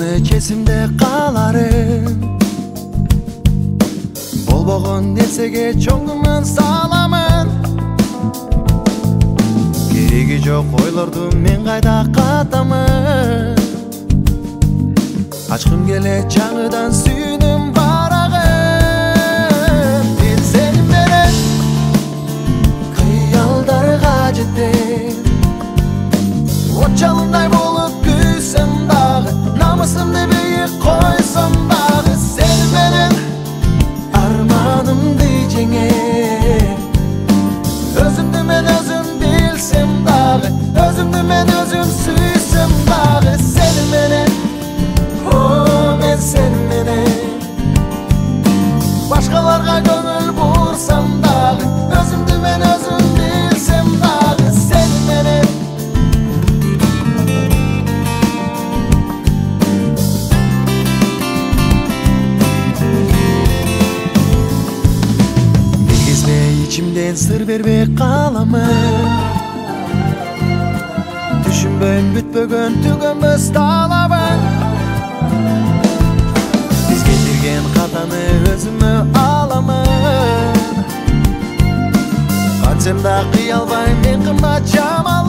эсимде каларым. Болбогон нерсеге чоң күмөн саламын. Кереги жок ойлорду мен кайда катамын. Ачкым келе жаңыдан сүйдүм барагын. Мен сени менен кыялдарга жетем. От жалындай болуп күйсөм дагы, намысымды бийик койсом дагы, сени менен арманымды жеңем. Өзүмдү мен өзүм билсем дагы, өзүмдү мен өзүм сүйсөм дагы, сени менен, о мен сени менен. Башкаларга көңүл бурсам дагы, өзүмдү мен өзүм билсем дагы, сени менен. İçimden sır berбей kalamın. Düşünböйм бүтпөгөн түгөнбөс талабың. Биз кетирген катаны өзүмө аламын. Кантсем да кыя албайм мен кымбат жаман.